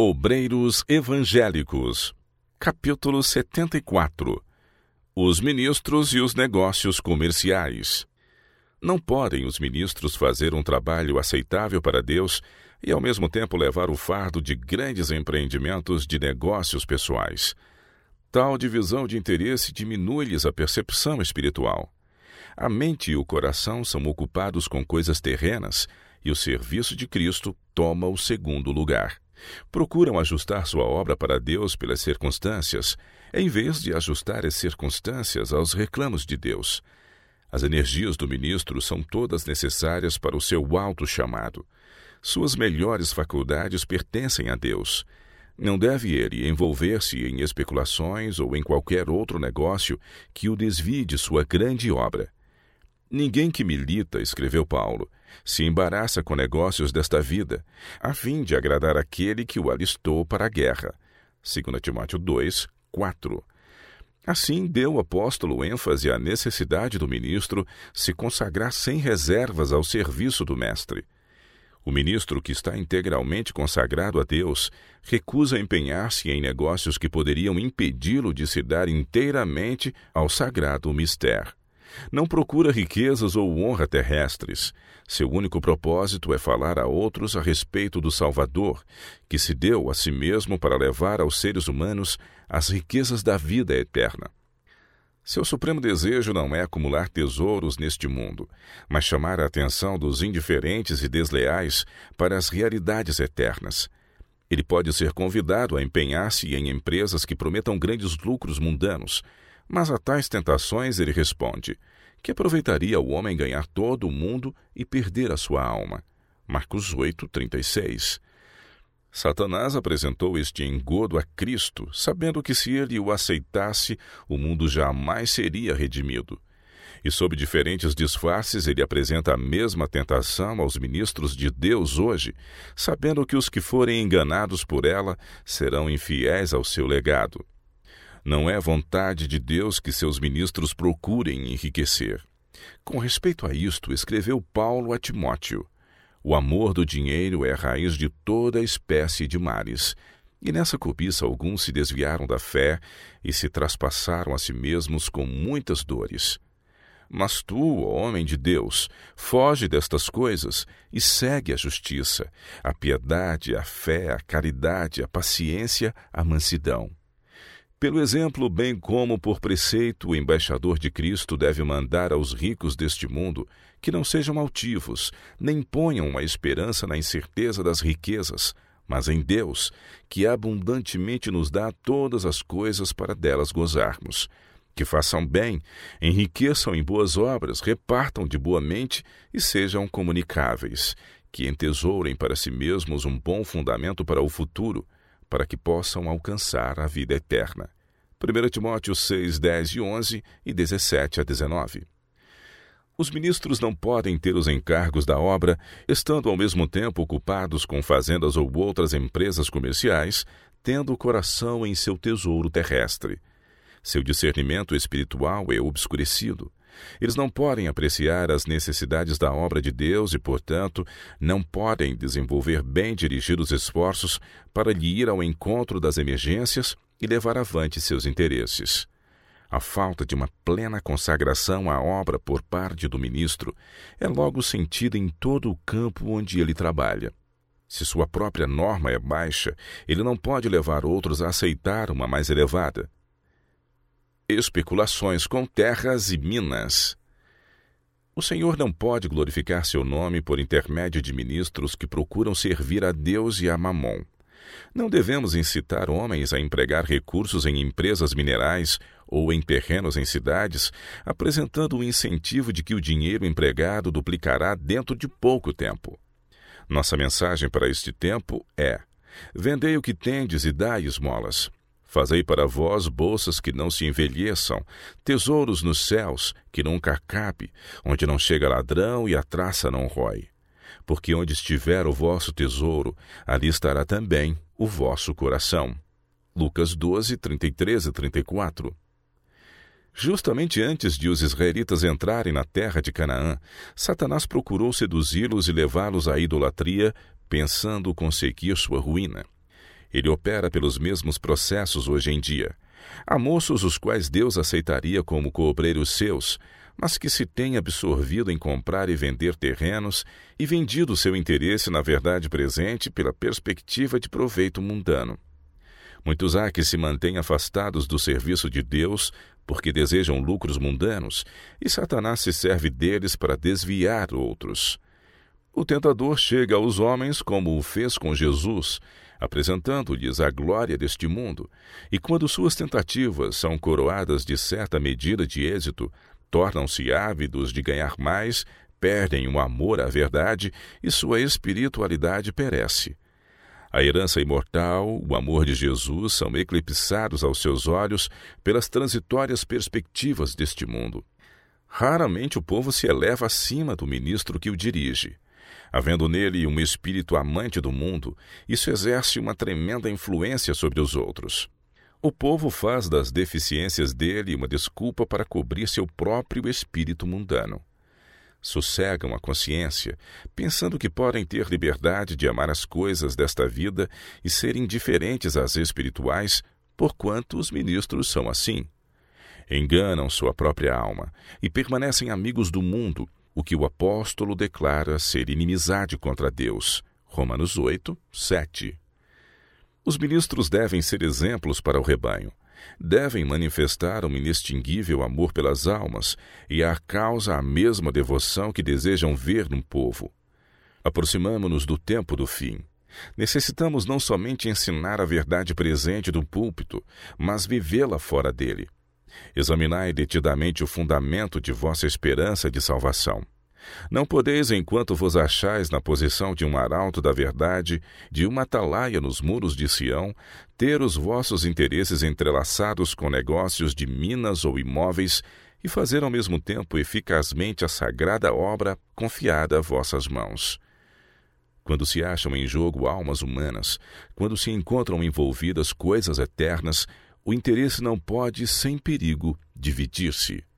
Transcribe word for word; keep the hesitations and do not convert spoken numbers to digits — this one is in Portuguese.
Obreiros Evangélicos, capítulo setenta e quatro. Os ministros e os negócios comerciais. Não podem os ministros fazer um trabalho aceitável para Deus e ao mesmo tempo levar o fardo de grandes empreendimentos de negócios pessoais. Tal divisão de interesse diminui-lhes a percepção espiritual. A mente e o coração são ocupados com coisas terrenas e o serviço de Cristo toma o segundo lugar. Procuram ajustar sua obra para Deus pelas circunstâncias, em vez de ajustar as circunstâncias aos reclamos de Deus. As energias do ministro são todas necessárias para o seu alto chamado. Suas melhores faculdades pertencem a Deus. Não deve ele envolver-se em especulações ou em qualquer outro negócio que o desvie de sua grande obra. Ninguém que milita, escreveu Paulo, se embaraça com negócios desta vida, a fim de agradar aquele que o alistou para a guerra. Segundo Timóteo dois, quatro. Assim, deu o apóstolo ênfase à necessidade do ministro se consagrar sem reservas ao serviço do mestre. O ministro que está integralmente consagrado a Deus recusa empenhar-se em negócios que poderiam impedi-lo de se dar inteiramente ao sagrado mistério. Não procura riquezas ou honra terrestres. Seu único propósito é falar a outros a respeito do Salvador, que se deu a si mesmo para levar aos seres humanos as riquezas da vida eterna. Seu supremo desejo não é acumular tesouros neste mundo, mas chamar a atenção dos indiferentes e desleais para as realidades eternas. Ele pode ser convidado a empenhar-se em empresas que prometam grandes lucros mundanos, mas a tais tentações ele responde: que aproveitaria o homem ganhar todo o mundo e perder a sua alma? Marcos oito, trinta e seis. Satanás apresentou este engodo a Cristo, sabendo que se ele o aceitasse, o mundo jamais seria redimido. E sob diferentes disfarces ele apresenta a mesma tentação aos ministros de Deus hoje, sabendo que os que forem enganados por ela serão infiéis ao seu legado. Não é vontade de Deus que seus ministros procurem enriquecer. Com respeito a isto, escreveu Paulo a Timóteo: o amor do dinheiro é a raiz de toda espécie de males. E nessa cobiça alguns se desviaram da fé e se traspassaram a si mesmos com muitas dores. Mas tu, ó homem de Deus, foge destas coisas e segue a justiça, a piedade, a fé, a caridade, a paciência, a mansidão. Pelo exemplo, bem como por preceito, o embaixador de Cristo deve mandar aos ricos deste mundo que não sejam altivos, nem ponham uma esperança na incerteza das riquezas, mas em Deus, que abundantemente nos dá todas as coisas para delas gozarmos. Que façam bem, enriqueçam em boas obras, repartam de boa mente e sejam comunicáveis, que entesourem para si mesmos um bom fundamento para o futuro, para que possam alcançar a vida eterna. primeiro Timóteo seis, dez e onze e dezessete a dezenove. Os ministros não podem ter os encargos da obra, estando ao mesmo tempo ocupados com fazendas ou outras empresas comerciais, tendo o coração em seu tesouro terrestre. Seu discernimento espiritual é obscurecido. Eles não podem apreciar as necessidades da obra de Deus e, portanto, não podem desenvolver bem dirigidos esforços para lhe ir ao encontro das emergências e levar avante seus interesses. A falta de uma plena consagração à obra por parte do ministro é logo sentida em todo o campo onde ele trabalha. Se sua própria norma é baixa, ele não pode levar outros a aceitar uma mais elevada. Especulações com terras e minas. O Senhor não pode glorificar seu nome por intermédio de ministros que procuram servir a Deus e a Mamon. Não devemos incitar homens a empregar recursos em empresas minerais ou em terrenos em cidades, apresentando o incentivo de que o dinheiro empregado duplicará dentro de pouco tempo. Nossa mensagem para este tempo é: vendei o que tendes e dai esmolas. Fazei para vós bolsas que não se envelheçam, tesouros nos céus, que nunca acabe, onde não chega ladrão e a traça não rói. Porque onde estiver o vosso tesouro, ali estará também o vosso coração. Lucas doze, trinta e três e trinta e quatro. Justamente antes de os israelitas entrarem na terra de Canaã, Satanás procurou seduzi-los e levá-los à idolatria, pensando conseguir sua ruína. Ele opera pelos mesmos processos hoje em dia. Há moços os quais Deus aceitaria como coobreiros seus, mas que se têm absorvido em comprar e vender terrenos e vendido seu interesse na verdade presente pela perspectiva de proveito mundano. Muitos há que se mantêm afastados do serviço de Deus porque desejam lucros mundanos, e Satanás se serve deles para desviar outros. O tentador chega aos homens como o fez com Jesus, apresentando-lhes a glória deste mundo, e quando suas tentativas são coroadas de certa medida de êxito, tornam-se ávidos de ganhar mais, perdem o amor à verdade e sua espiritualidade perece. A herança imortal, o amor de Jesus são eclipsados aos seus olhos pelas transitórias perspectivas deste mundo. Raramente o povo se eleva acima do ministro que o dirige. Havendo nele um espírito amante do mundo, isso exerce uma tremenda influência sobre os outros. O povo faz das deficiências dele uma desculpa para cobrir seu próprio espírito mundano. Sossegam a consciência, pensando que podem ter liberdade de amar as coisas desta vida e ser indiferentes às espirituais, porquanto os ministros são assim. Enganam sua própria alma e permanecem amigos do mundo, o que o apóstolo declara ser inimizade contra Deus. Romanos oito, sete. Os ministros devem ser exemplos para o rebanho. Devem manifestar um inextinguível amor pelas almas e à causa a mesma devoção que desejam ver no povo. Aproximamo-nos do tempo do fim. Necessitamos não somente ensinar a verdade presente do púlpito, mas vivê-la fora dele. Examinai detidamente o fundamento de vossa esperança de salvação. Não podeis, enquanto vos achais na posição de um arauto da verdade, de uma atalaia nos muros de Sião, ter os vossos interesses entrelaçados com negócios de minas ou imóveis e fazer ao mesmo tempo eficazmente a sagrada obra confiada a vossas mãos. Quando se acham em jogo almas humanas, quando se encontram envolvidas coisas eternas, o interesse não pode, sem perigo, dividir-se.